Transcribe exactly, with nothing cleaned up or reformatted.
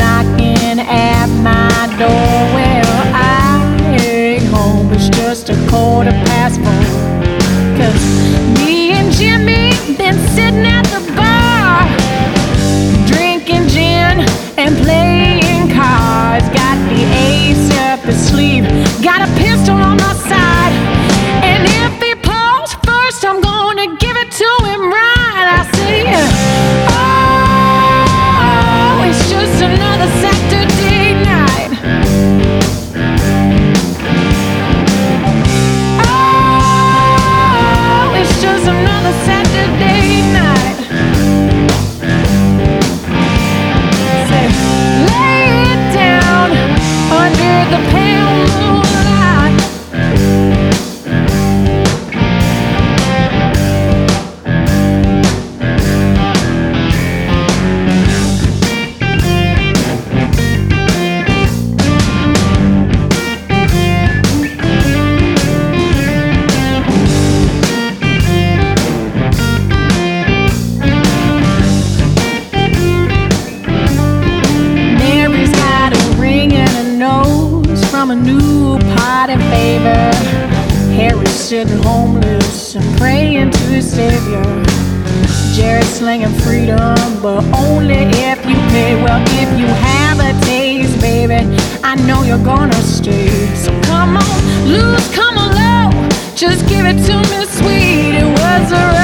knocking at my door. Well, I ain't home, it's just a quarter past four. Cause me and Jimmy been sitting at the bar, drinking gin and playing cards. Got the ace up his sleeve, got a pistol on my side, and if he pulls first, I'm gonna give it to him right. I say, oh, it's just another Saturday night. Oh, it's just another Saturday night. Say, lay it down under the pale moonlight. Mary's got a ring and a nose from a new party favor. Harry's sitting homeless and praying to his savior. Jerry's slinging freedom, but only if you pay. Well, if you have a taste, baby, I know you're gonna stay. So come on, lose, come on low, just give it to me sweet. It was a